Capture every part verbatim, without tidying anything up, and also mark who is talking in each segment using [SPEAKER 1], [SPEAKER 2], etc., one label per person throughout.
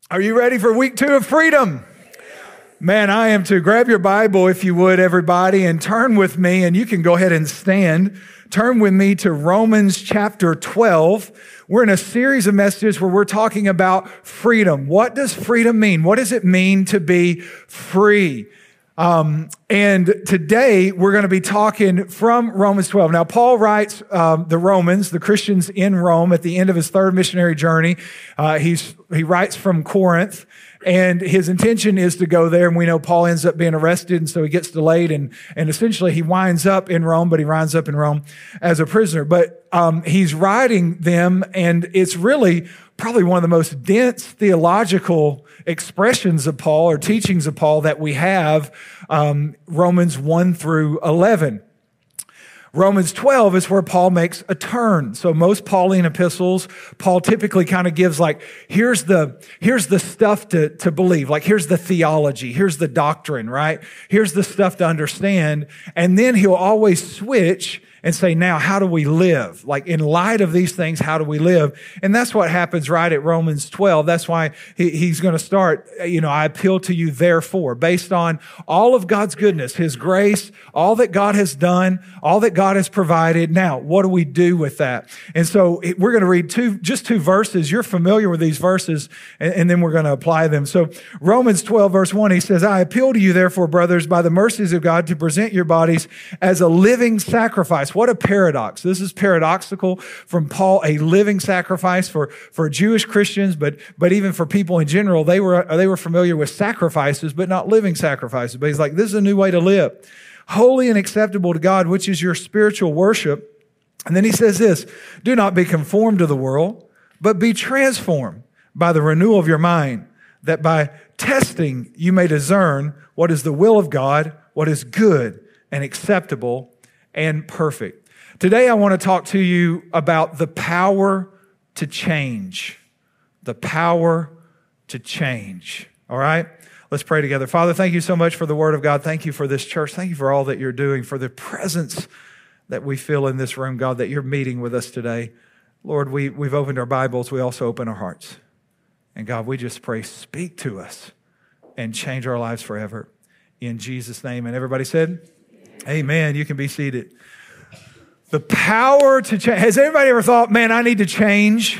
[SPEAKER 1] Are you ready for week two of freedom? Man, I am too. Grab your Bible, if you would, everybody, and turn with me, and you can go ahead and stand. Turn with me to Romans chapter twelve. We're in a series of messages where we're talking about freedom. What does freedom mean? What does it mean to be free? Um, and today we're going to be talking from Romans twelve. Now, Paul writes um, the Romans, the Christians in Rome, at the end of his third missionary journey. Uh, he's he writes from Corinth, and his intention is to go there. And we know Paul ends up being arrested, and so he gets delayed, and and essentially he winds up in Rome, but he winds up in Rome as a prisoner. But um, he's writing them, and it's really probably one of the most dense theological expressions of Paul or teachings of Paul that we have, um, Romans one through eleven. Romans twelve is where Paul makes a turn. So most Pauline epistles, Paul typically kind of gives like, here's the, here's the stuff to, to believe. Like, here's the theology. Here's the doctrine, right? Here's the stuff to understand. And then he'll always switch and say, now, how do we live? Like, in light of these things, how do we live? And that's what happens right at Romans twelve. That's why he, he's going to start, you know, I appeal to you, therefore, based on all of God's goodness, His grace, all that God has done, all that God has provided. Now, what do we do with that? And so it, we're going to read two, just two verses. You're familiar with these verses, and, and then we're going to apply them. So Romans twelve, verse one, he says, I appeal to you, therefore, brothers, by the mercies of God, to present your bodies as a living sacrifice. What a paradox. This is paradoxical from Paul, a living sacrifice for, for Jewish Christians, but, but even for people in general. They were, they were familiar with sacrifices, but not living sacrifices. But he's like, this is a new way to live. Holy and acceptable to God, which is your spiritual worship. And then he says this, do not be conformed to the world, but be transformed by the renewal of your mind, that by testing you may discern what is the will of God, what is good and acceptable and perfect. Today, I want to talk to you about the power to change. The power to change. All right? Let's pray together. Father, thank you so much for the Word of God. Thank you for this church. Thank you for all that you're doing, for the presence that we feel in this room, God, that you're meeting with us today. Lord, we, we've opened our Bibles. We also open our hearts. And God, we just pray, speak to us and change our lives forever. In Jesus' name. And everybody said, amen. You can be seated. The power to change. Has anybody ever thought, man, I need to change?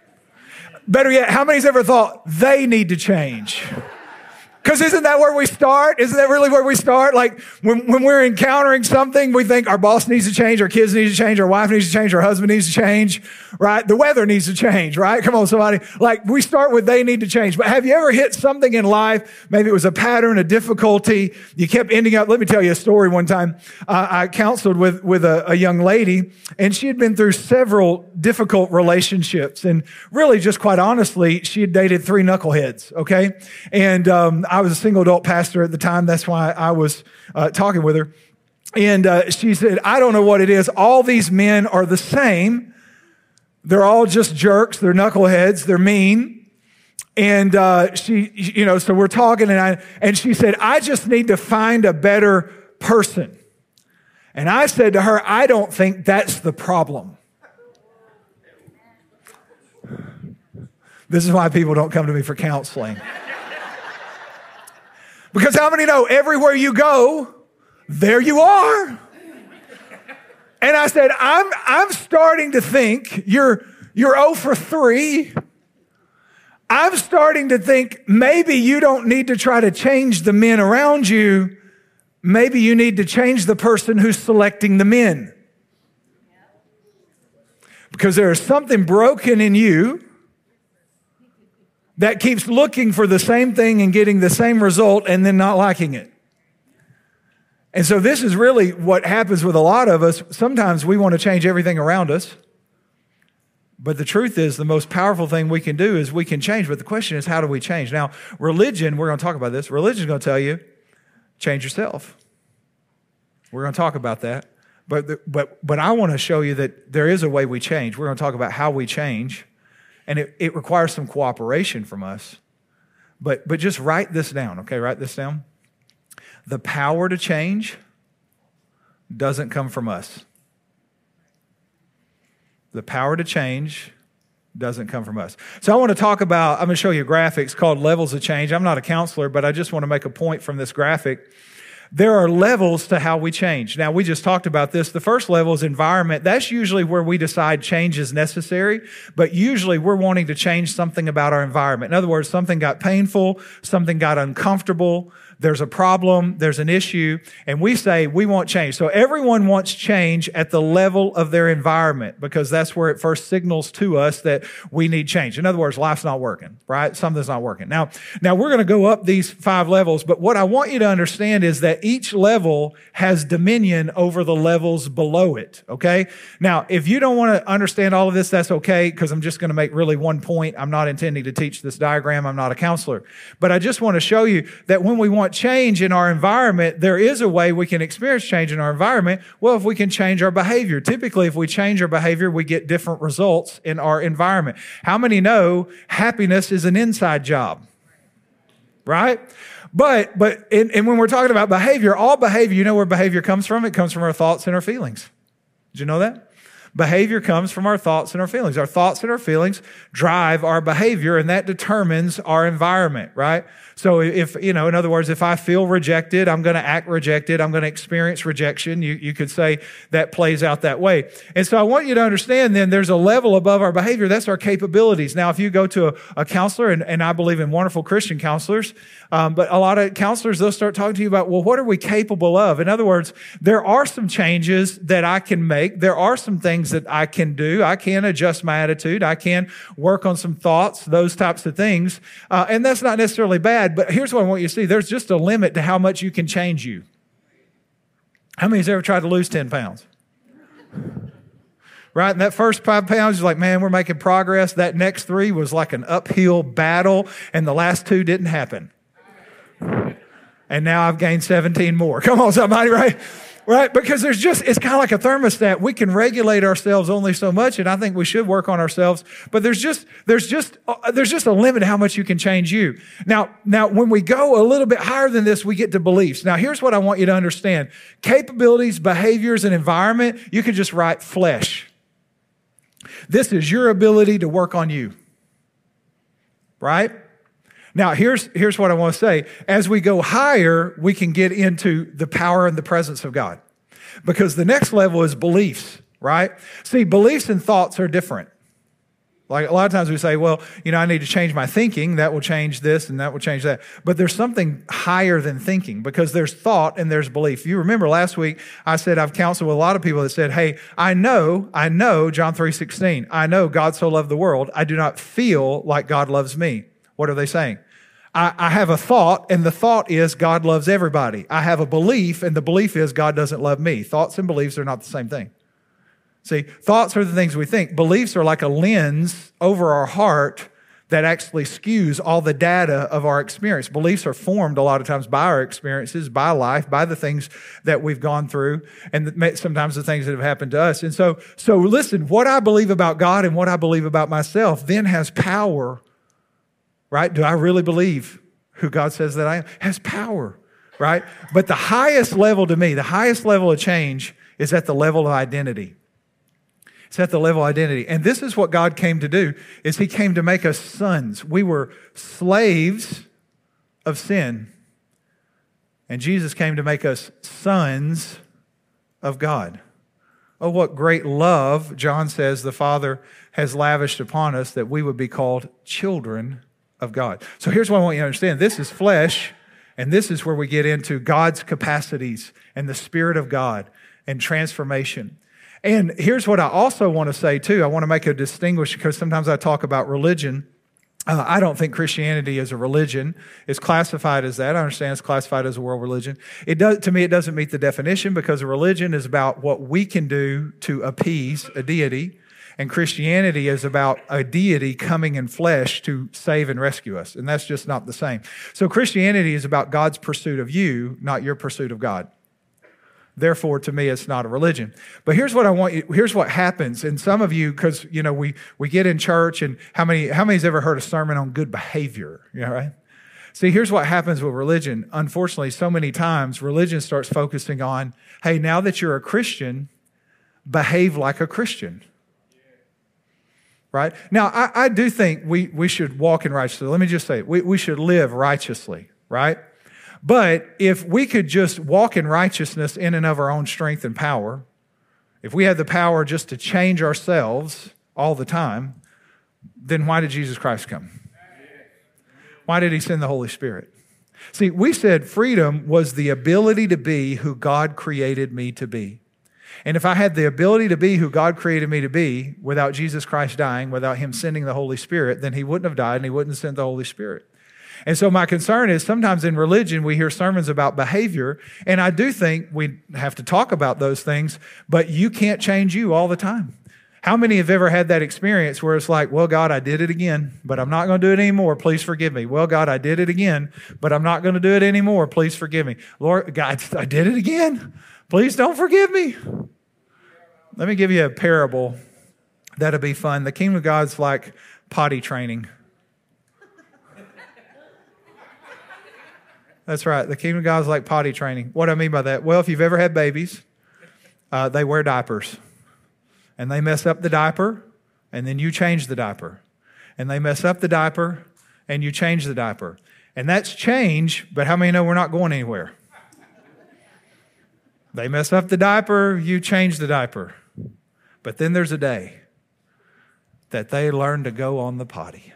[SPEAKER 1] Better yet, how many's ever thought they need to change? Because isn't that where we start? Isn't that really where we start? Like when, when we're encountering something, we think our boss needs to change, our kids need to change, our wife needs to change, our husband needs to change, right? The weather needs to change, right? Come on, somebody. Like we start with they need to change. But have you ever hit something in life? Maybe it was a pattern, a difficulty. You kept ending up. Let me tell you a story. One time uh, I counseled with, with a, a young lady, and she had been through several difficult relationships. And really, just quite honestly, she had dated three knuckleheads, okay? And um, I was a single adult pastor at the time. That's why I was uh, talking with her. And uh, she said, I don't know what it is. All these men are the same. They're all just jerks. They're knuckleheads. They're mean. And uh, she, you know, so we're talking, and I, and she said, I just need to find a better person. And I said to her, I don't think that's the problem. This is why people don't come to me for counseling. Because how many know everywhere you go, there you are? And I said, I'm, I'm starting to think you're, you're oh for three. I'm starting to think maybe you don't need to try to change the men around you. Maybe you need to change the person who's selecting the men. Because there is something broken in you that keeps looking for the same thing and getting the same result and then not liking it. And so this is really what happens with a lot of us. Sometimes we want to change everything around us. But the truth is, the most powerful thing we can do is we can change. But the question is, how do we change? Now, religion, we're going to talk about this. Religion is going to tell you, change yourself. We're going to talk about that. But, the, but, but I want to show you that there is a way we change. We're going to talk about how we change. And it, it requires some cooperation from us. But, but just write this down, okay? Write this down. The power to change doesn't come from us. The power to change Doesn't come from us. So I want to talk about, I'm going to show you graphics called levels of change. I'm not a counselor, but I just want to make a point from this graphic. There are levels to how we change. Now, we just talked about this. The first level is environment. That's usually where we decide change is necessary, but usually we're wanting to change something about our environment. In other words, something got painful, something got uncomfortable, there's a problem, there's an issue, and we say we want change. So everyone wants change at the level of their environment because that's where it first signals to us that we need change. In other words, life's not working, right? Something's not working. Now, now we're going to go up these five levels, but what I want you to understand is that each level has dominion over the levels below it, okay? Now, if you don't want to understand all of this, that's okay, because I'm just going to make really one point. I'm not intending to teach this diagram. I'm not a counselor. But I just want to show you that when we want change in our environment, there is a way we can experience change in our environment. Well, if we can change our behavior. Typically, if we change our behavior, we get different results in our environment. How many know happiness is an inside job? Right? But, but, and, and when we're talking about behavior, all behavior, you know where behavior comes from? It comes from our thoughts and our feelings. Did you know that? Behavior comes from our thoughts and our feelings. Our thoughts and our feelings drive our behavior, and that determines our environment, right? So if, you know, in other words, if I feel rejected, I'm going to act rejected. I'm going to experience rejection. You, you could say that plays out that way. And so I want you to understand then there's a level above our behavior. That's our capabilities. Now, if you go to a, a counselor, and, and I believe in wonderful Christian counselors, um, but a lot of counselors, they'll start talking to you about, well, what are we capable of? In other words, there are some changes that I can make. There are some things that I can do. I can adjust my attitude. I can work on some thoughts, those types of things. Uh, and that's not necessarily bad, but here's what I want you to see. There's just a limit to how much you can change you. How many has ever tried to lose ten pounds? Right? And that first five pounds, you're like, man, we're making progress. That next three was like an uphill battle, and the last two didn't happen. And now I've gained seventeen more. Come on, somebody, right? Right? Because there's just, it's kind of like a thermostat. We can regulate ourselves only so much, and I think we should work on ourselves. But there's just, there's just, uh, there's just a limit to how much you can change you. Now, now, when we go a little bit higher than this, we get to beliefs. Now, here's what I want you to understand. Capabilities, behaviors, and environment, you can just write flesh. This is your ability to work on you. Right? Now, here's, here's what I want to say. As we go higher, we can get into the power and the presence of God. Because the next level is beliefs, right? See, beliefs and thoughts are different. Like a lot of times we say, well, you know, I need to change my thinking. That will change this and that will change that. But there's something higher than thinking, because there's thought and there's belief. You remember last week, I said I've counseled with a lot of people that said, hey, I know, I know John three sixteen. I know God so loved the world. I do not feel like God loves me. What are they saying? I, I have a thought, and the thought is God loves everybody. I have a belief, and the belief is God doesn't love me. Thoughts and beliefs are not the same thing. See, thoughts are the things we think. Beliefs are like a lens over our heart that actually skews all the data of our experience. Beliefs are formed a lot of times by our experiences, by life, by the things that we've gone through, and sometimes the things that have happened to us. And so, so listen, what I believe about God and what I believe about myself then has power. Right? Do I really believe who God says that I am? Has power, right? But the highest level to me, the highest level of change is at the level of identity. It's at the level of identity. And this is what God came to do, is He came to make us sons. We were slaves of sin. And Jesus came to make us sons of God. Oh, what great love, John says, the Father has lavished upon us, that we would be called children of God. So here's what I want you to understand. This is flesh, and this is where we get into God's capacities and the Spirit of God and transformation. And here's what I also want to say too. I want to make a distinguish, because sometimes I talk about religion. Uh, I don't think Christianity is a religion. It's classified as that. I understand it's classified as a world religion. It does, to me, it doesn't meet the definition, because a religion is about what we can do to appease a deity. And Christianity is about a deity coming in flesh to save and rescue us. And that's just not the same. So Christianity is about God's pursuit of you, not your pursuit of God. Therefore, to me, it's not a religion. But here's what I want you, here's what happens. And some of you, because, you know, we, we get in church, and how many, how many's ever heard a sermon on good behavior? You know, right? See, here's what happens with religion. Unfortunately, so many times, religion starts focusing on, hey, now that you're a Christian, behave like a Christian. right? Now, I, I do think we, we should walk in righteousness. Let me just say, we, we should live righteously, right? But if we could just walk in righteousness in and of our own strength and power, if we had the power just to change ourselves all the time, then why did Jesus Christ come? Why did he send the Holy Spirit? See, we said freedom was the ability to be who God created me to be. And if I had the ability to be who God created me to be without Jesus Christ dying, without him sending the Holy Spirit, then he wouldn't have died and he wouldn't have sent the Holy Spirit. And so my concern is sometimes in religion we hear sermons about behavior, and I do think we have to talk about those things, but you can't change you all the time. How many have ever had that experience where it's like, well, God, I did it again, but I'm not going to do it anymore. Please forgive me. Well, God, I did it again, but I'm not going to do it anymore. Please forgive me. Lord, God, I did it again. Please don't forgive me. Let me give you a parable that'll be fun. The kingdom of God's like potty training. That's right. The kingdom of God's like potty training. What do I mean by that? Well, if you've ever had babies, uh, they wear diapers. And they mess up the diaper, and then you change the diaper. And they mess up the diaper, and you change the diaper. And that's change, but how many know we're not going anywhere? They mess up the diaper, you change the diaper. But then there's a day that they learn to go on the potty.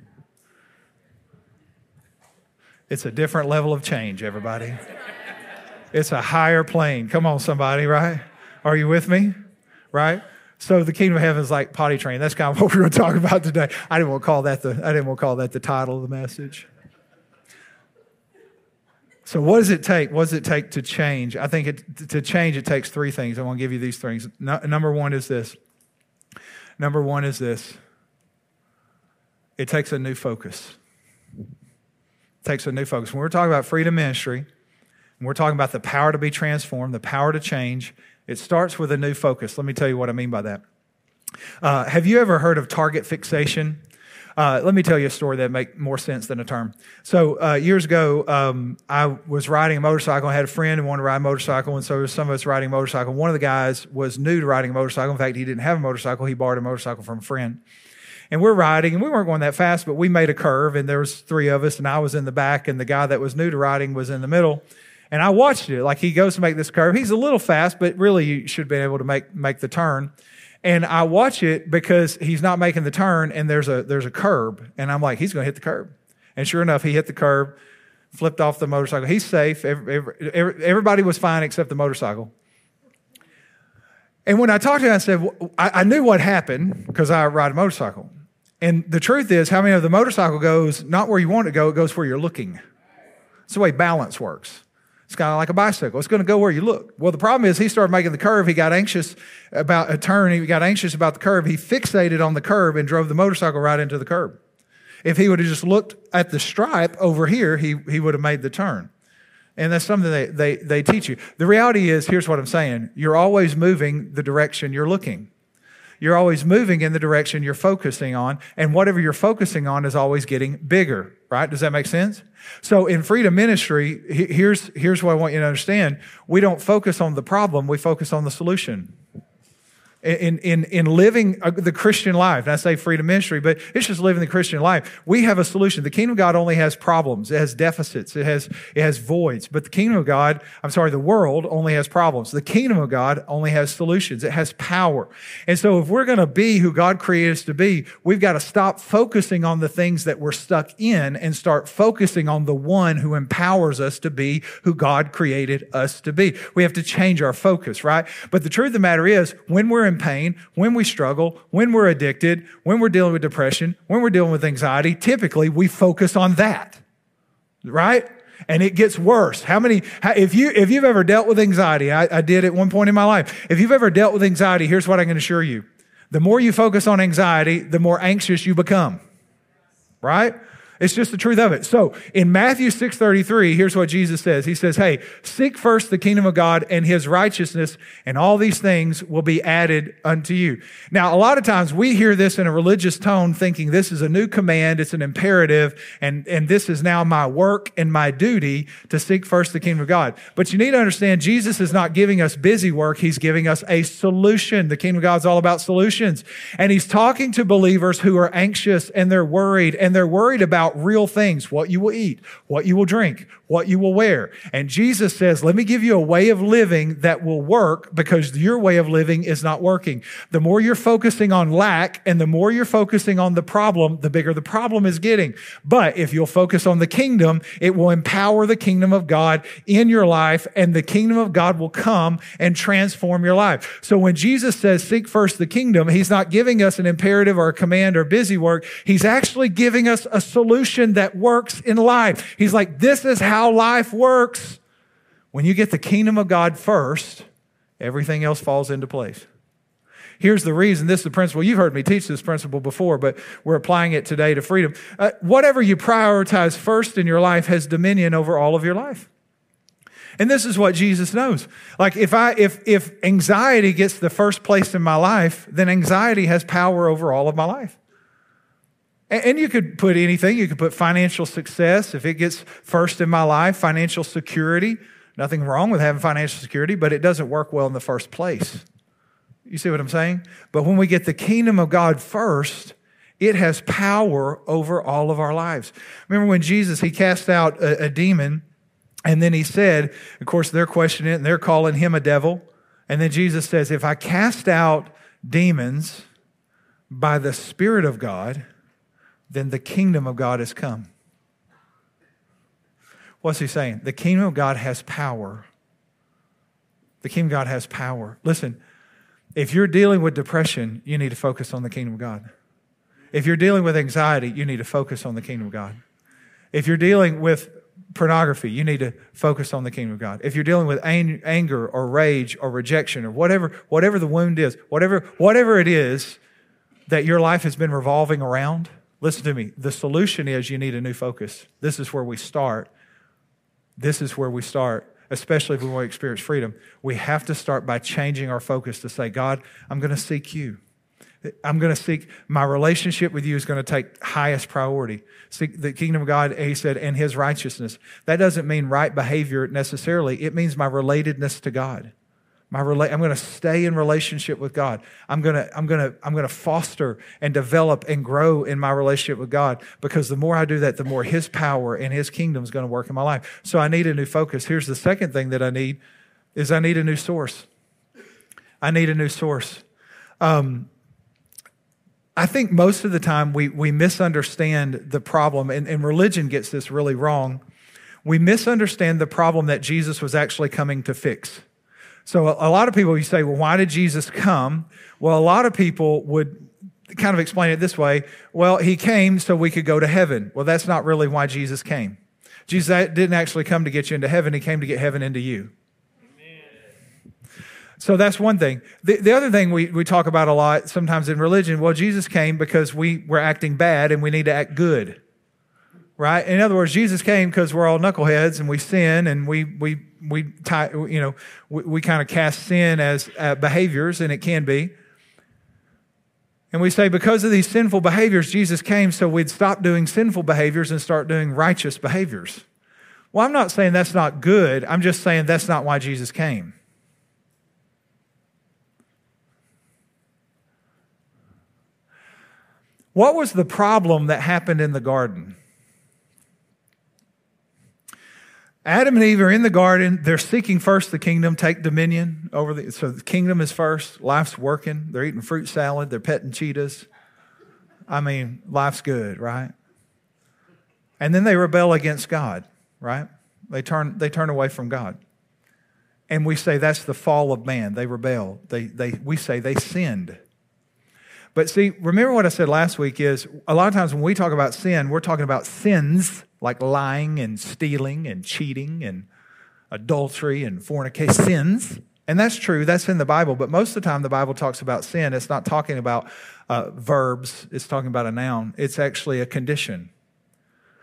[SPEAKER 1] It's a different level of change, everybody. It's a higher plane. Come on, somebody, right? Are you with me? Right? So the kingdom of heaven is like potty training. That's kind of what we're going to talk about today. I didn't want to call that the I didn't want to call that the title of the message. So what does it take? What does it take to change? I think it, to change it takes three things. I want to give you these things. No, number one is this. Number one is this. It takes a new focus. It takes a new focus. When we're talking about freedom ministry, and we're talking about the power to be transformed, the power to change, it starts with a new focus. Let me tell you what I mean by that. Uh, have you ever heard of target fixation? Uh, let me tell you a story that make more sense than a term. So uh, years ago, um, I was riding a motorcycle. I had a friend who wanted to ride a motorcycle, and so there was some of us riding a motorcycle. One of the guys was new to riding a motorcycle. In fact, he didn't have a motorcycle. He borrowed a motorcycle from a friend. And we're riding, and we weren't going that fast, but we made a curve, and there was three of us, and I was in the back, and the guy that was new to riding was in the middle. And I watched it. Like, he goes to make this curve. He's a little fast, but really you should be able to make, make the turn. And I watch it because he's not making the turn, and there's a there's a curb. And I'm like, he's going to hit the curb. And sure enough, he hit the curb, flipped off the motorcycle. He's safe. Every, every, everybody was fine except the motorcycle. And when I talked to him, I said, well, I, I knew what happened because I ride a motorcycle. And the truth is, how many of the motorcycle goes not where you want it to go, it goes where you're looking. It's the way balance works. It's kind of like a bicycle. It's going to go where you look. Well, the problem is he started making the curve. He got anxious about a turn. He got anxious about the curve. He fixated on the curve and drove the motorcycle right into the curb. If he would have just looked at the stripe over here, he, he would have made the turn. And that's something they, they, they teach you. The reality is, here's what I'm saying. You're always moving the direction you're looking. You're always moving in the direction you're focusing on, and whatever you're focusing on is always getting bigger, right? Does that make sense? So in freedom ministry, here's, here's what I want you to understand. We don't focus on the problem, we focus on the solution. In, in, in living the Christian life, and I say freedom ministry, but it's just living the Christian life. We have a solution. The kingdom of God only has problems. It has deficits. It has, it has voids. But the kingdom of God, I'm sorry, the world only has problems. The kingdom of God only has solutions. It has power. And so if we're going to be who God created us to be, we've got to stop focusing on the things that we're stuck in and start focusing on the one who empowers us to be who God created us to be. We have to change our focus, right? But the truth of the matter is, when we're in pain, when we struggle, when we're addicted, when we're dealing with depression, when we're dealing with anxiety, typically we focus on that, right? And it gets worse. How many, if you, if you've ever dealt with anxiety, I, I did at one point in my life. If you've ever dealt with anxiety, here's what I can assure you. The more you focus on anxiety, the more anxious you become, right? It's just the truth of it. So in Matthew six thirty-three, here's what Jesus says. He says, hey, seek first the kingdom of God and his righteousness, and all these things will be added unto you. Now, a lot of times we hear this in a religious tone thinking this is a new command, it's an imperative, and, and this is now my work and my duty to seek first the kingdom of God. But you need to understand, Jesus is not giving us busy work. He's giving us a solution. The kingdom of God is all about solutions. And he's talking to believers who are anxious and they're worried, and they're worried about real things, what you will eat, what you will drink, what you will wear. And Jesus says, let me give you a way of living that will work, because your way of living is not working. The more you're focusing on lack and the more you're focusing on the problem, the bigger the problem is getting. But if you'll focus on the kingdom, it will empower the kingdom of God in your life, and the kingdom of God will come and transform your life. So when Jesus says, seek first the kingdom, he's not giving us an imperative or a command or busy work. He's actually giving us a solution that works in life. He's like, this is how life works. When you get the kingdom of God first, everything else falls into place. Here's the reason. This is the principle. You've heard me teach this principle before, but we're applying it today to freedom. Uh, whatever you prioritize first in your life has dominion over all of your life. And this is what Jesus knows. Like if I, if, if anxiety gets the first place in my life, then anxiety has power over all of my life. And you could put anything. You could put financial success. If it gets first in my life, financial security. Nothing wrong with having financial security, but it doesn't work well in the first place. You see what I'm saying? But when we get the kingdom of God first, it has power over all of our lives. Remember when Jesus, he cast out a, a demon, and then he said, of course, they're questioning it, and they're calling him a devil. And then Jesus says, if I cast out demons by the Spirit of God, then the kingdom of God has come. What's he saying? The kingdom of God has power. The kingdom of God has power. Listen, if you're dealing with depression, you need to focus on the kingdom of God. If you're dealing with anxiety, you need to focus on the kingdom of God. If you're dealing with pornography, you need to focus on the kingdom of God. If you're dealing with ang- anger or rage or rejection or whatever, whatever the wound is, whatever, whatever it is that your life has been revolving around, listen to me. The solution is you need a new focus. This is where we start. This is where we start, especially if we want to experience freedom. We have to start by changing our focus to say, God, I'm going to seek you. I'm going to seek, my relationship with you is going to take highest priority. Seek the kingdom of God, he said, and his righteousness. That doesn't mean right behavior necessarily. It means my relatedness to God. My rela- I'm going to stay in relationship with God. I'm going to, I'm going to, I'm going to foster and develop and grow in my relationship with God, because the more I do that, the more his power and his kingdom is going to work in my life. So I need a new focus. Here's the second thing that I need is I need a new source. I need a new source. Um, I think most of the time we, we misunderstand the problem, and, and religion gets this really wrong. We misunderstand the problem that Jesus was actually coming to fix. So a, a lot of people, you say, well, why did Jesus come? Well, a lot of people would kind of explain it this way. Well, he came so we could go to heaven. Well, that's not really why Jesus came. Jesus didn't actually come to get you into heaven. He came to get heaven into you. So that's one thing. The, the other thing we, we talk about a lot sometimes in religion, well, Jesus came because we were acting bad and we need to act good, right? In other words, Jesus came because we're all knuckleheads and we sin and we we we tie, you know we, we kind of cast sin as uh, behaviors, and it can be. And we say because of these sinful behaviors, Jesus came so we'd stop doing sinful behaviors and start doing righteous behaviors. Well, I'm not saying that's not good. I'm just saying that's not why Jesus came. What was the problem that happened in the garden? Adam and Eve are in the garden. They're seeking first the kingdom, take dominion over the, so the kingdom is first. Life's working. They're eating fruit salad. They're petting cheetahs. I mean, life's good, right? And then they rebel against God, right? They turn, they turn away from God. And we say that's the fall of man. They rebel. They, they, we say they sinned. But see, remember what I said last week is a lot of times when we talk about sin, we're talking about sins like lying and stealing and cheating and adultery and fornication, sins. And that's true. That's in the Bible. But most of the time the Bible talks about sin. It's not talking about uh, verbs. It's talking about a noun. It's actually a condition.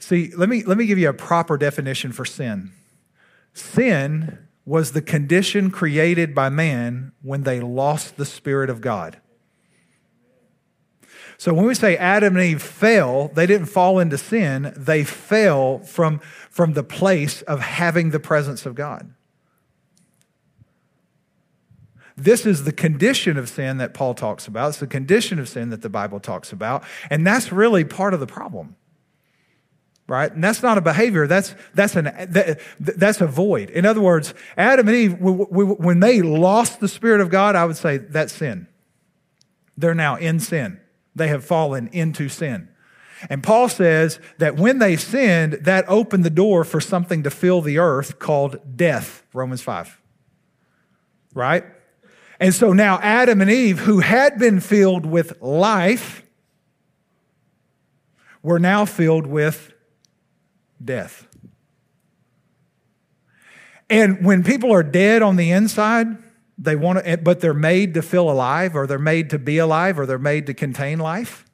[SPEAKER 1] See, let me, let me give you a proper definition for sin. Sin was the condition created by man when they lost the Spirit of God. So when we say Adam and Eve fell, they didn't fall into sin. They fell from, from the place of having the presence of God. This is the condition of sin that Paul talks about. It's the condition of sin that the Bible talks about. And that's really part of the problem. Right? And that's not a behavior. That's, that's, an, that, that's a void. In other words, Adam and Eve, when they lost the Spirit of God, I would say that's sin. They're now in sin. They have fallen into sin. And Paul says that when they sinned, that opened the door for something to fill the earth called death, Romans five. Right? And so now Adam and Eve, who had been filled with life, were now filled with death. And when people are dead on the inside, they want to, but they're made to feel alive, or they're made to be alive, or they're made to contain life,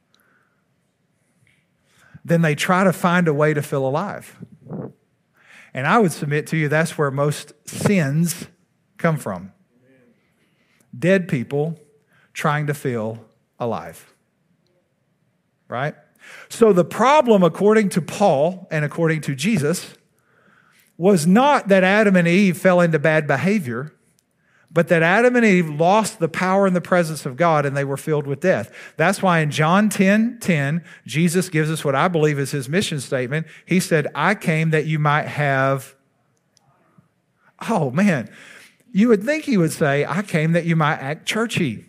[SPEAKER 1] then they try to find a way to feel alive. And I would submit to you that's where most sins come from. Dead people trying to feel alive. Right? So the problem, according to Paul and according to Jesus, was not that Adam and Eve fell into bad behavior, but that Adam and Eve lost the power and the presence of God and they were filled with death. That's why in John ten ten, Jesus gives us what I believe is his mission statement. He said, I came that you might have... Oh, man. You would think he would say, I came that you might act churchy.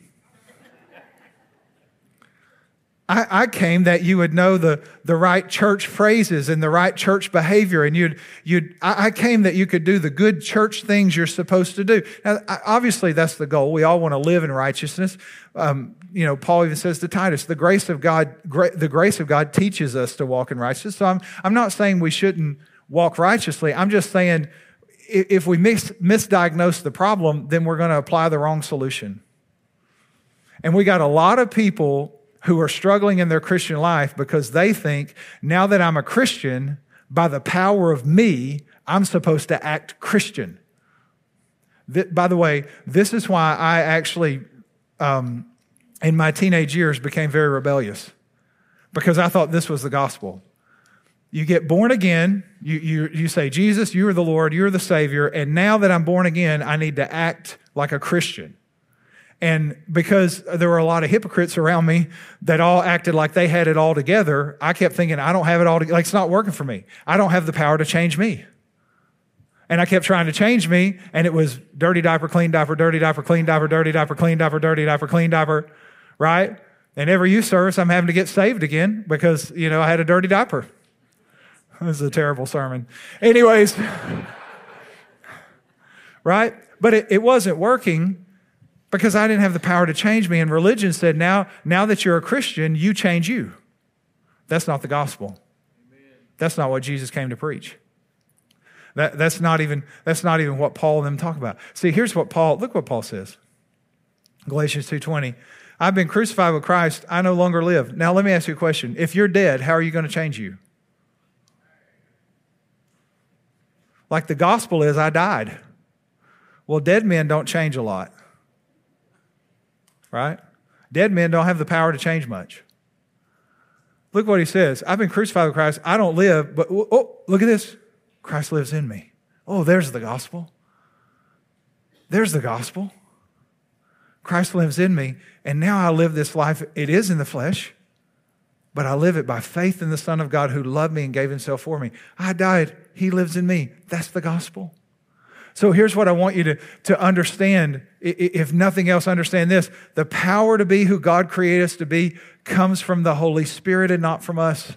[SPEAKER 1] I, I came that you would know the, the right church phrases and the right church behavior. And you'd, you'd, I, I came that you could do the good church things you're supposed to do. Now, obviously, that's the goal. We all want to live in righteousness. Um, you know, Paul even says to Titus, the grace of God, gra- the grace of God teaches us to walk in righteousness. So I'm, I'm not saying we shouldn't walk righteously. I'm just saying if we mis- misdiagnose the problem, then we're going to apply the wrong solution. And we got a lot of people who are struggling in their Christian life because they think, now that I'm a Christian, by the power of me, I'm supposed to act Christian. Th- by the way, this is why I actually, um, in my teenage years, became very rebellious, because I thought this was the gospel. You get born again, you, you, you say, Jesus, you are the Lord, you're the Savior, and now that I'm born again, I need to act like a Christian. And because there were a lot of hypocrites around me that all acted like they had it all together, I kept thinking, I don't have it all together. Like, it's not working for me. I don't have the power to change me. And I kept trying to change me, and it was dirty diaper, clean diaper, dirty diaper, clean diaper, dirty diaper, clean diaper, dirty diaper, clean diaper, right? And every youth service, I'm having to get saved again because, you know, I had a dirty diaper. This is a terrible sermon. Anyways, right? But it, it wasn't working, because I didn't have the power to change me. And religion said, now, now that you're a Christian, you change you. That's not the gospel. Amen. That's not what Jesus came to preach. That, that's not even, that's not even what Paul and them talk about. See, here's what Paul, look what Paul says. Galatians two twenty. I've been crucified with Christ. I no longer live. Now, let me ask you a question. If you're dead, how are you going to change you? Like the gospel is, I died. Well, dead men don't change a lot. Right? Dead men don't have the power to change much. Look what he says. I've been crucified with Christ. I don't live, but oh, look at this. Christ lives in me. Oh, there's the gospel. There's the gospel. Christ lives in me, and now I live this life. It is in the flesh, but I live it by faith in the Son of God who loved me and gave himself for me. I died. He lives in me. That's the gospel. So here's what I want you to, to understand. If nothing else, understand this. The power to be who God created us to be comes from the Holy Spirit and not from us.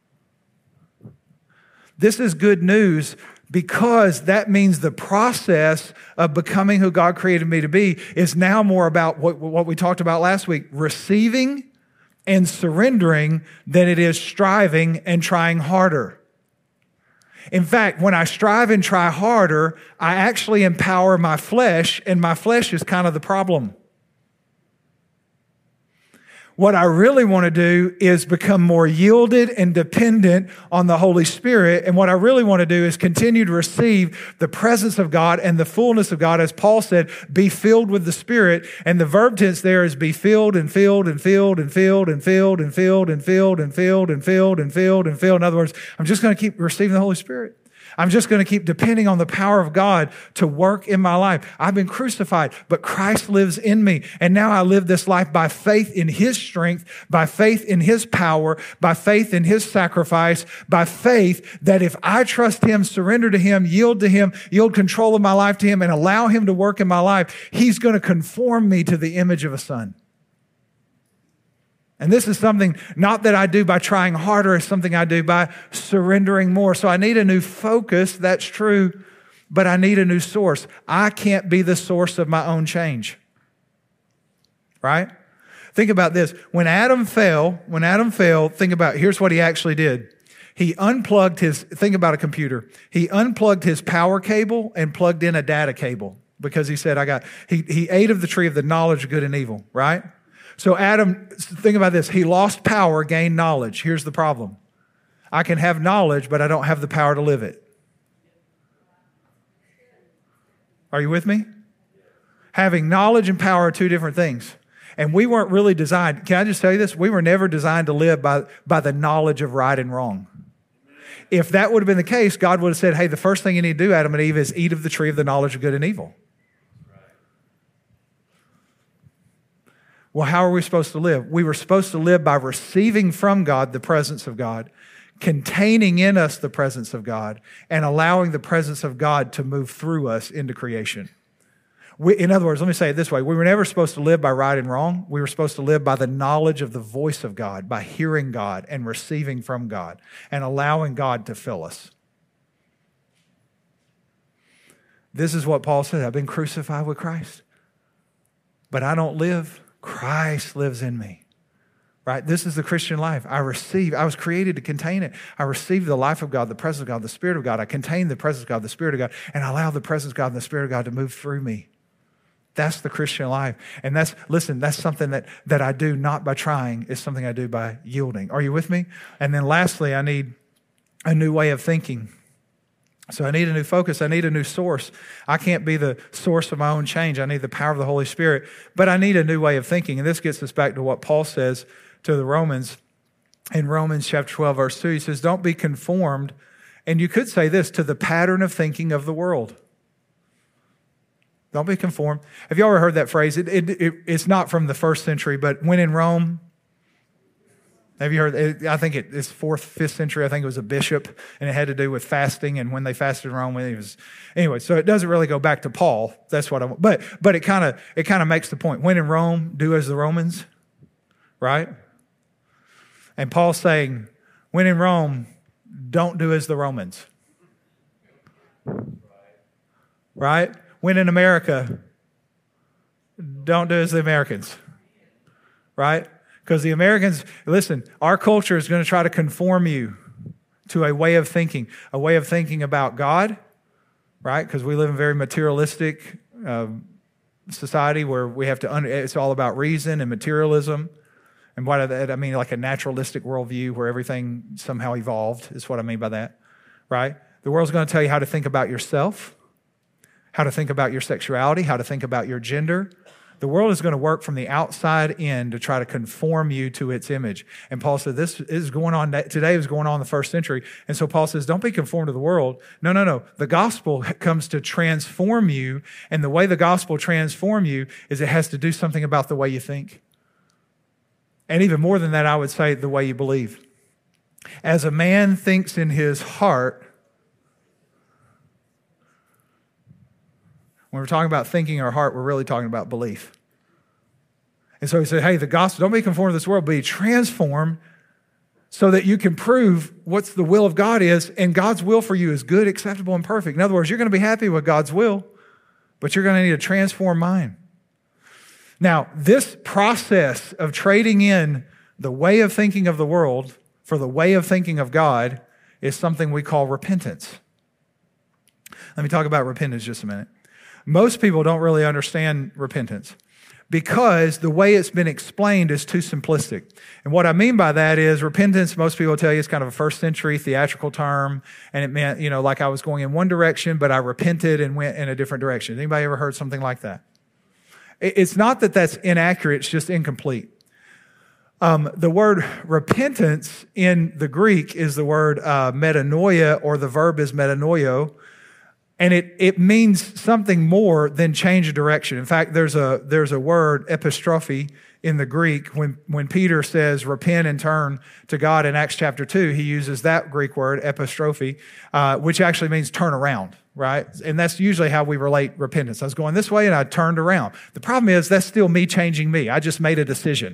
[SPEAKER 1] This is good news, because that means the process of becoming who God created me to be is now more about what, what we talked about last week, receiving and surrendering, than it is striving and trying harder. In fact, when I strive and try harder, I actually empower my flesh, and my flesh is kind of the problem. What I really want to do is become more yielded and dependent on the Holy Spirit. And what I really want to do is continue to receive the presence of God and the fullness of God. As Paul said, be filled with the Spirit. And the verb tense there is be filled and filled and filled and filled and filled and filled and filled and filled and filled and filled and filled. In other words, I'm just going to keep receiving the Holy Spirit. I'm just going to keep depending on the power of God to work in my life. I've been crucified, but Christ lives in me. And now I live this life by faith in His strength, by faith in His power, by faith in His sacrifice, by faith that if I trust Him, surrender to Him, yield to Him, yield control of my life to Him, and allow Him to work in my life, He's going to conform me to the image of a son. And this is something not that I do by trying harder, it's something I do by surrendering more. So I need a new focus, that's true, but I need a new source. I can't be the source of my own change. Right? Think about this. When Adam fell, when Adam fell, think about, here's what he actually did. He unplugged his, think about a computer. He unplugged his power cable and plugged in a data cable because he said, I got, he, he ate of the tree of the knowledge of good and evil, right? So Adam, think about this. He lost power, gained knowledge. Here's the problem. I can have knowledge, but I don't have the power to live it. Are you with me? Having knowledge and power are two different things. And we weren't really designed, can I just tell you this? We were never designed to live by, by the knowledge of right and wrong. If that would have been the case, God would have said, hey, the first thing you need to do, Adam and Eve, is eat of the tree of the knowledge of good and evil. Well, how are we supposed to live? We were supposed to live by receiving from God the presence of God, containing in us the presence of God, and allowing the presence of God to move through us into creation. We, in other words, let me say it this way. We were never supposed to live by right and wrong. We were supposed to live by the knowledge of the voice of God, by hearing God and receiving from God and allowing God to fill us. This is what Paul said. I've been crucified with Christ, but I don't live. Christ lives in me, right? This is the Christian life. I receive, I was created to contain it. I receive the life of God, the presence of God, the Spirit of God. I contain the presence of God, the Spirit of God, and I allow the presence of God and the Spirit of God to move through me. That's the Christian life. And that's, listen, that's something that, that I do not by trying. It's something I do by yielding. Are you with me? And then lastly, I need a new way of thinking. So I need a new focus. I need a new source. I can't be the source of my own change. I need the power of the Holy Spirit, but I need a new way of thinking. And this gets us back to what Paul says to the Romans in Romans chapter twelve, verse two. He says, don't be conformed. And you could say this, to the pattern of thinking of the world. Don't be conformed. Have you ever heard that phrase? It, it, it, it's not from the first century, but when in Rome, have you heard? It, I think it, it's fourth, fifth century. I think it was a bishop, and it had to do with fasting and when they fasted in Rome. When it was anyway, so it doesn't really go back to Paul. That's what I want. But but it kind of it kind of makes the point. When in Rome, do as the Romans, right? And Paul's saying, when in Rome, don't do as the Romans, right? When in America, don't do as the Americans, right? Because the Americans, listen, our culture is going to try to conform you to a way of thinking, a way of thinking about God, right? Because we live in a very materialistic uh, society where we have to, un- it's all about reason and materialism. And what I mean, like a naturalistic worldview where everything somehow evolved is what I mean by that, right? The world's going to tell you how to think about yourself, how to think about your sexuality, how to think about your gender. The world is going to work from the outside in to try to conform you to its image. And Paul said this is going on today, is going on in the first century. And so Paul says, don't be conformed to the world. No, no, no. The gospel comes to transform you. And the way the gospel transforms you is it has to do something about the way you think. And even more than that, I would say the way you believe. As a man thinks in his heart, when we're talking about thinking our heart, we're really talking about belief. And so he said, hey, the gospel, don't be conformed to this world, be transformed so that you can prove what's the will of God is, and God's will for you is good, acceptable, and perfect. In other words, you're going to be happy with God's will, but you're going to need a transformed mind. Now, this process of trading in the way of thinking of the world for the way of thinking of God is something we call repentance. Let me talk about repentance just a minute. Most people don't really understand repentance. because the way it's been explained is too simplistic. And what I mean by that is repentance, most people tell you, is kind of a first century theatrical term, and it meant, you know, like I was going in one direction, but I repented and went in a different direction. Anybody ever heard something like that? It's not that that's inaccurate, it's just incomplete. Um, the word repentance in the Greek is the word uh, metanoia, or the verb is metanoio, and it it means something more than change of direction. In fact, there's a there's a word, epistrophe, in the Greek. When when Peter says repent and turn to God in Acts chapter two, he uses that Greek word, epistrophe, uh, which actually means turn around, right? And that's usually how we relate repentance. I was going this way and I turned around. The problem is that's still me changing me. I just made a decision.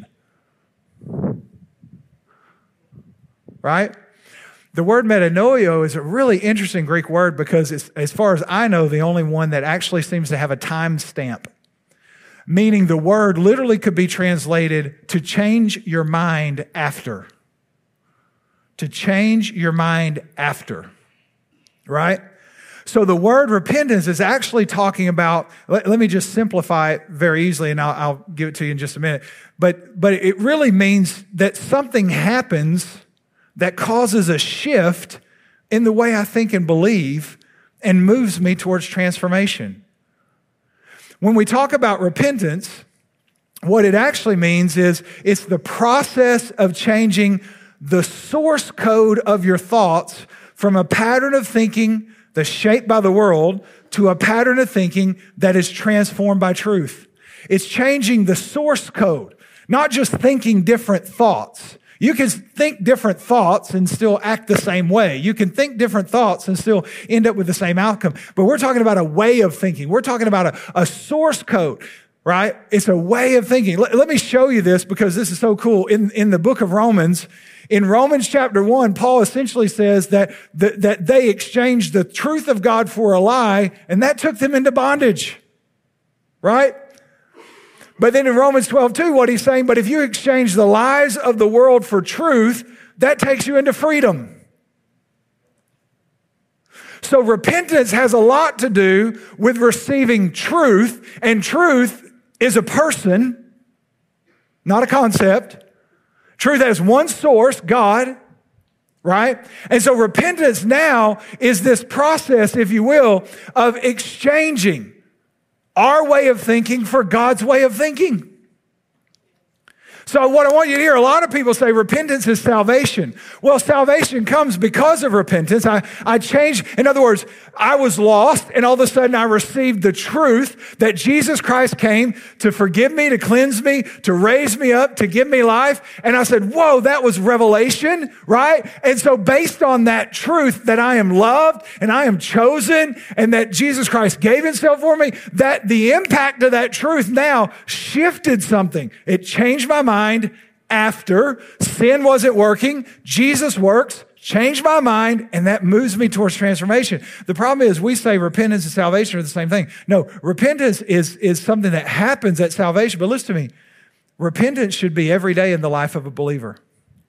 [SPEAKER 1] Right? The word metanoio is a really interesting Greek word because it's, as far as I know, the only one that actually seems to have a time stamp. Meaning the word literally could be translated to change your mind after. To change your mind after. Right? So the word repentance is actually talking about, let, let me just simplify it very easily, and I'll, I'll give it to you in just a minute. But, but it really means that something happens that causes a shift in the way I think and believe and moves me towards transformation. When we talk about repentance, what it actually means is it's the process of changing the source code of your thoughts from a pattern of thinking that's shaped by the world to a pattern of thinking that is transformed by truth. It's changing the source code, not just thinking different thoughts. You can think different thoughts and still act the same way. You can think different thoughts and still end up with the same outcome. But we're talking about a way of thinking. We're talking about a, a source code, right? It's a way of thinking. Let, let me show you this because this is so cool. In, in the book of Romans, in Romans chapter one, Paul essentially says that, that, that they exchanged the truth of God for a lie, and that took them into bondage, right? But then in Romans twelve two, what he's saying, but if you exchange the lies of the world for truth, that takes you into freedom. So repentance has a lot to do with receiving truth, and truth is a person, not a concept. Truth has one source, God, right? And so repentance now is this process, if you will, of exchanging our way of thinking for God's way of thinking. So what I want you to hear, a lot of people say repentance is salvation. Well, salvation comes because of repentance. I, I changed, in other words, I was lost and all of a sudden I received the truth that Jesus Christ came to forgive me, to cleanse me, to raise me up, to give me life. And I said, whoa, that was revelation, right? And so based on that truth that I am loved and I am chosen and that Jesus Christ gave himself for me, that the impact of that truth now shifted something. It changed my mind. After sin wasn't working, Jesus works, changed my mind, and that moves me towards transformation. The problem is we say repentance and salvation are the same thing. No, repentance is, is something that happens at salvation. But listen to me, repentance should be every day in the life of a believer.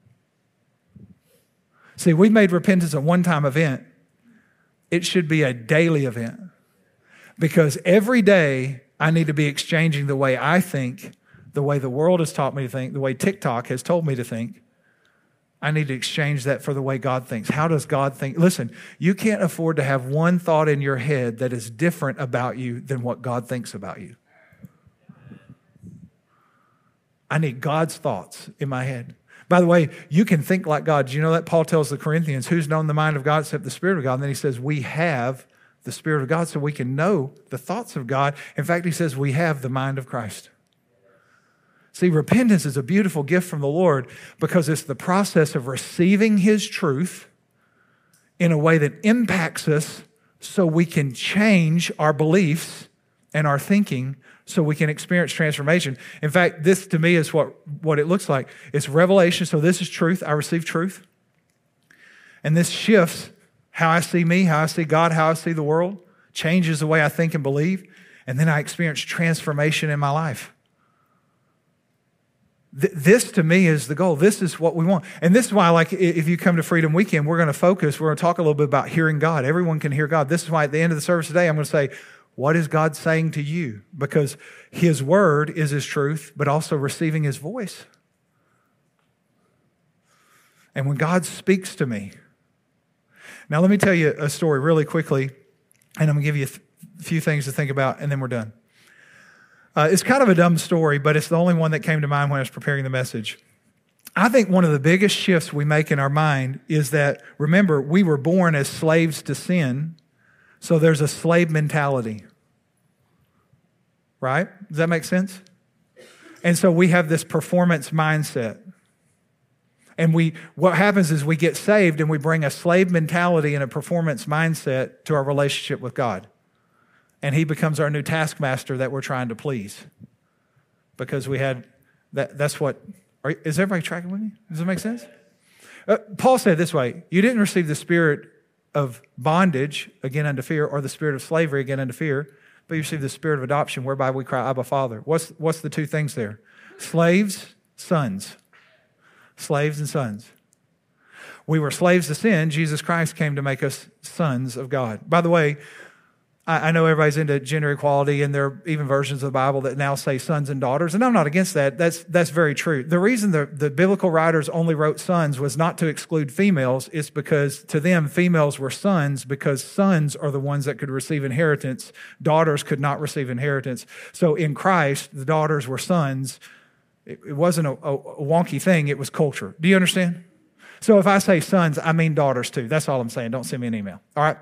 [SPEAKER 1] See, we made repentance a one-time event. It should be a daily event. Because every day I need to be exchanging the way I think, the way the world has taught me to think, the way TikTok has told me to think. I need to exchange that for the way God thinks. How does God think? Listen, you can't afford to have one thought in your head that is different about you than what God thinks about you. I need God's thoughts in my head. By the way, you can think like God. Do you know that? Paul tells the Corinthians, who's known the mind of God except the Spirit of God? And then he says, we have the Spirit of God so we can know the thoughts of God. In fact, he says, we have the mind of Christ. See, repentance is a beautiful gift from the Lord because it's the process of receiving his truth in a way that impacts us so we can change our beliefs and our thinking so we can experience transformation. In fact, this to me is what, what it looks like. It's revelation. So this is truth. I receive truth. And this shifts how I see me, how I see God, how I see the world, changes the way I think and believe. And then I experience transformation in my life. This to me is the goal. This is what we want. And this is why, like, if you come to Freedom Weekend, we're going to focus, we're going to talk a little bit about hearing God. Everyone can hear God. This is why at the end of the service today, I'm going to say, What is God saying to you? Because His word is His truth, but also receiving His voice. And when God speaks to me, now let me tell you a story really quickly, and I'm going to give you a few things to think about, and then we're done. Uh, it's kind of a dumb story, but it's the only one that came to mind when I was preparing the message. I think one of the biggest shifts we make in our mind is that, remember, we were born as slaves to sin, so there's a slave mentality. Right? Does that make sense? And so we have this performance mindset. And we, what happens is we get saved and we bring a slave mentality and a performance mindset to our relationship with God. And He becomes our new taskmaster that we're trying to please. Because we had, that. that's what, are, is everybody tracking with me? Does that make sense? Uh, Paul said it this way, you didn't receive the spirit of bondage, again unto fear, or the spirit of slavery, again unto fear, but you received the spirit of adoption, whereby we cry, Abba, Father. What's, what's the two things there? Slaves, sons. Slaves and sons. We were slaves to sin. Jesus Christ came to make us sons of God. By the way, I, I know everybody's into gender equality, and there are even versions of the Bible that now say sons and daughters, and I'm not against that. That's, that's very true. The reason the, the biblical writers only wrote sons was not to exclude females. It's because to them, females were sons because sons are the ones that could receive inheritance. Daughters could not receive inheritance. So in Christ, the daughters were sons. It, it wasn't a, a, a wonky thing. It was culture. Do you understand? So if I say sons, I mean daughters too. That's all I'm saying. Don't send me an email. All right?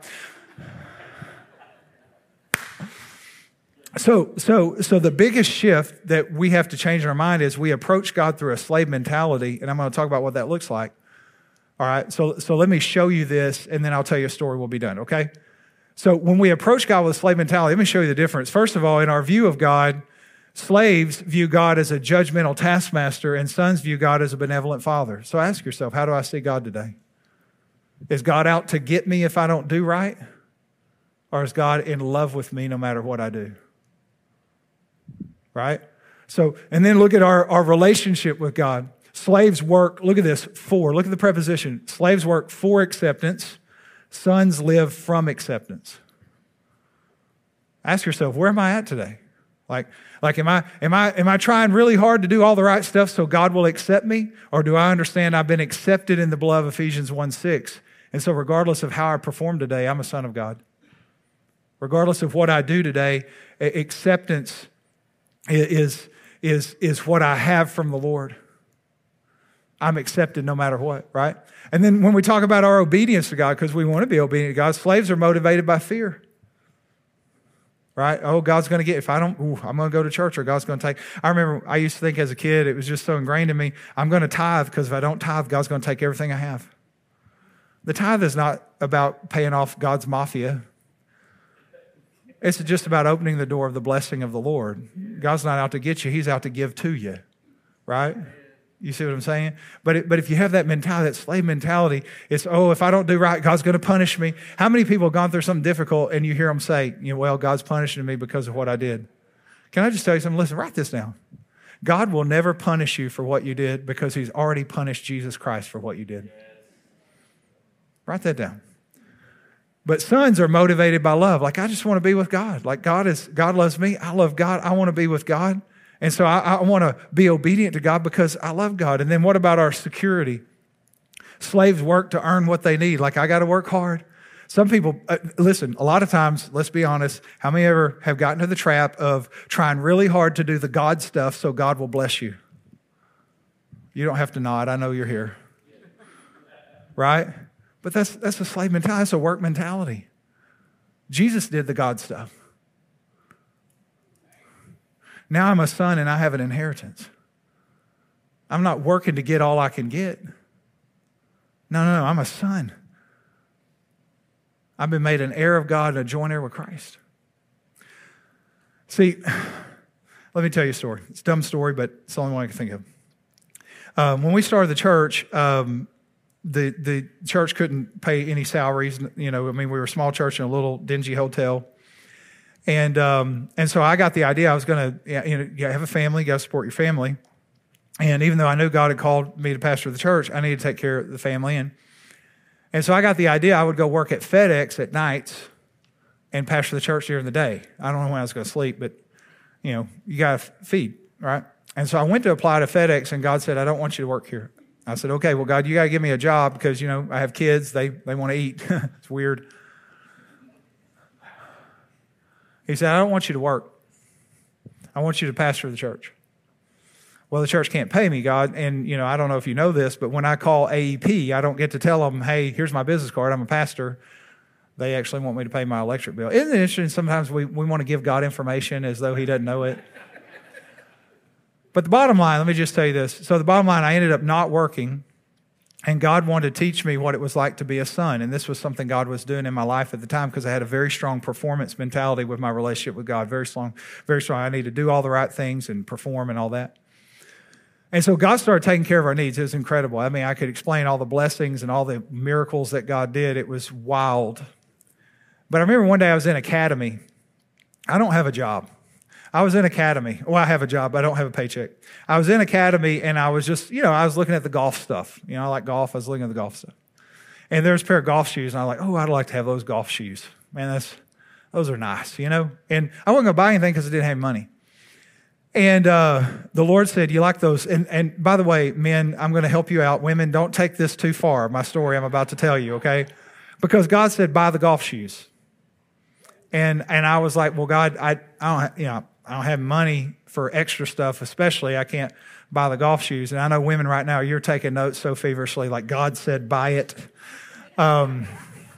[SPEAKER 1] So, so, so the biggest shift that we have to change in our mind is we approach God through a slave mentality, and I'm going to talk about what that looks like. All right, so, so let me show you this, and then I'll tell you a story. We'll be done, okay? So when we approach God with a slave mentality, let me show you the difference. First of all, in our view of God, slaves view God as a judgmental taskmaster, and sons view God as a benevolent father. So ask yourself, how do I see God today? Is God out to get me if I don't do right? Or is God in love with me no matter what I do? Right? So, and then look at our, our relationship with God. Slaves work, look at this, for, look at the preposition. Slaves work for acceptance. Sons live from acceptance. Ask yourself, where am I at today? Like, like am I, am I, am I trying really hard to do all the right stuff so God will accept me? Or do I understand I've been accepted in the blood of Ephesians one six? And so regardless of how I perform today, I'm a son of God. Regardless of what I do today, acceptance is, is, is what I have from the Lord. I'm accepted no matter what, right? And then when we talk about our obedience to God, because we want to be obedient to God, slaves are motivated by fear. Right? Oh, God's going to get, if I don't, ooh, I'm going to go to church, or God's going to take. I remember I used to think as a kid, it was just so ingrained in me, I'm going to tithe because if I don't tithe, God's going to take everything I have. The tithe is not about paying off God's mafia. It's just about opening the door of the blessing of the Lord. God's not out to get you. He's out to give to you, right? You see what I'm saying? But it, but if you have that mentality, that slave mentality, it's, oh, if I don't do right, God's going to punish me. How many people have gone through something difficult and you hear them say, you know, well, God's punishing me because of what I did? Can I just tell you something? Listen, write this down. God will never punish you for what you did because He's already punished Jesus Christ for what you did. Write that down. But sons are motivated by love. Like, I just want to be with God. Like, God is, God loves me. I love God. I want to be with God. And so I, I want to be obedient to God because I love God. And then what about our security? Slaves work to earn what they need. Like, I got to work hard. Some people, uh, listen, a lot of times, let's be honest, how many ever have gotten to the trap of trying really hard to do the God stuff so God will bless you? You don't have to nod. I know you're here. Right? But that's that's a slave mentality. That's a work mentality. Jesus did the God stuff. Now I'm a son and I have an inheritance. I'm not working to get all I can get. No, no, no. I'm a son. I've been made an heir of God and a joint heir with Christ. See, let me tell you a story. It's a dumb story, but it's the only one I can think of. Um, when we started the church, um, The the church couldn't pay any salaries. You know, I mean, we were a small church in a little dingy hotel. And um, and so I got the idea I was going to, you know, you have a family, you got to support your family. And even though I knew God had called me to pastor the church, I needed to take care of the family. And, and so I got the idea I would go work at FedEx at nights and pastor the church during the day. I don't know when I was going to sleep, but, you know, you got to feed, right? And so I went to apply to FedEx, and God said, I don't want you to work here. I said, okay, well, God, you got to give me a job because, you know, I have kids. They, they want to eat. It's weird. He said, I don't want you to work. I want you to pastor the church. Well, the church can't pay me, God. And, you know, I don't know if you know this, but when I call A E P, I don't get to tell them, hey, here's my business card. I'm a pastor. They actually want me to pay my electric bill. Isn't it interesting? Sometimes we, we want to give God information as though he doesn't know it. But the bottom line, let me just tell you this. So the bottom line, I ended up not working, and God wanted to teach me what it was like to be a son. And this was something God was doing in my life at the time because I had a very strong performance mentality with my relationship with God. Very strong, very strong. I need to do all the right things and perform and all that. And so God started taking care of our needs. It was incredible. I mean, I could explain all the blessings and all the miracles that God did. It was wild. But I remember one day I was in academy. I don't have a job. I was in academy. Well, I have a job, but I don't have a paycheck. I was in academy, and I was just, you know, I was looking at the golf stuff. You know, I like golf. I was looking at the golf stuff. And there's a pair of golf shoes, and I was like, oh, I'd like to have those golf shoes. Man, that's those are nice, you know. And I wasn't going to buy anything because I didn't have money. And uh, the Lord said, you like those? And, and by the way, men, I'm going to help you out. Women, don't take this too far, my story I'm about to tell you, okay? Because God said, buy the golf shoes. And and I was like, well, God, I, I don't, you know, I don't have money for extra stuff, especially I can't buy the golf shoes. And I know women right now, you're taking notes so feverishly, like God said, buy it. Um,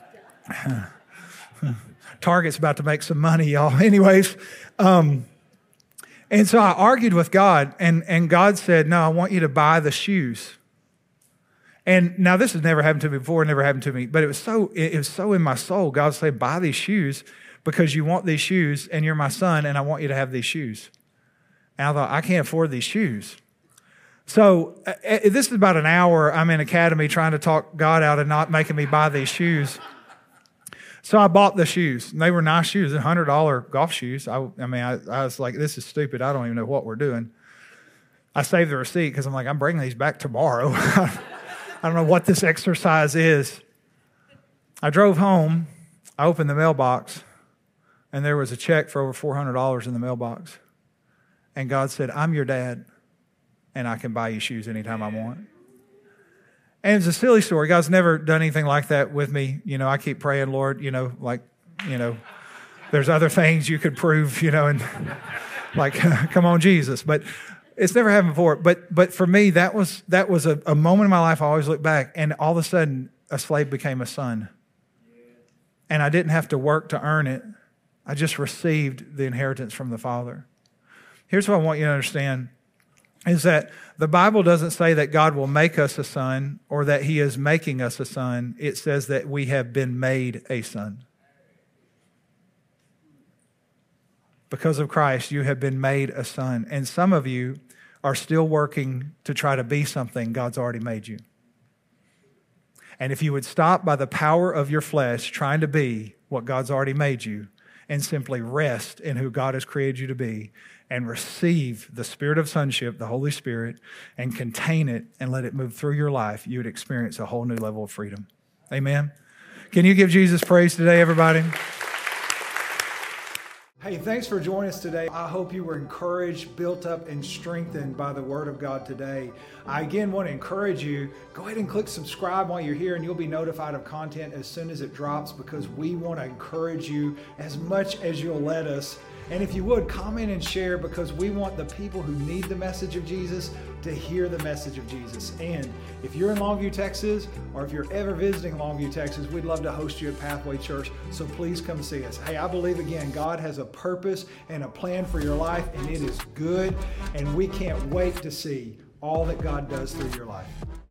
[SPEAKER 1] Target's about to make some money, y'all. Anyways, um, and so I argued with God, and, and God said, no, I want you to buy the shoes. And now this has never happened to me before, never happened to me, but it was so it, it was so in my soul. God said, buy these shoes because you want these shoes, and you're my son, and I want you to have these shoes. And I thought, I can't afford these shoes. So uh, this is about an hour I'm in academy trying to talk God out of not making me buy these shoes. So I bought the shoes, and they were nice shoes, one hundred dollars golf shoes. I, I mean, I, I was like, this is stupid. I don't even know what we're doing. I saved the receipt because I'm like, I'm bringing these back tomorrow. I don't know what this exercise is. I drove home. I opened the mailbox, and there was a check for over four hundred dollars in the mailbox. And God said, I'm your dad, and I can buy you shoes anytime I want. And it's a silly story. God's never done anything like that with me. You know, I keep praying, Lord, you know, like, you know, there's other things you could prove, you know, and like, come on, Jesus. But it's never happened before. But but for me, that was that was a, a moment in my life I always look back, and all of a sudden, a slave became a son. And I didn't have to work to earn it. I just received the inheritance from the Father. Here's what I want you to understand. Is that the Bible doesn't say that God will make us a son or that he is making us a son. It says that we have been made a son. Because of Christ, you have been made a son. And some of you are still working to try to be something God's already made you. And if you would stop by the power of your flesh trying to be what God's already made you and simply rest in who God has created you to be, and receive the spirit of sonship, the Holy Spirit, and contain it and let it move through your life, you would experience a whole new level of freedom. Amen? Can you give Jesus praise today, everybody? Hey, thanks for joining us today. I hope you were encouraged, built up, and strengthened by the Word of God today. I again want to encourage you, go ahead and click subscribe while you're here, and you'll be notified of content as soon as it drops, because we want to encourage you as much as you'll let us. And if you would, comment and share, because we want the people who need the message of Jesus to hear the message of Jesus. And if you're in Longview, Texas, or if you're ever visiting Longview, Texas, we'd love to host you at Pathway Church. So please come see us. Hey, I believe, again, God has a purpose and a plan for your life, and it is good. And we can't wait to see all that God does through your life.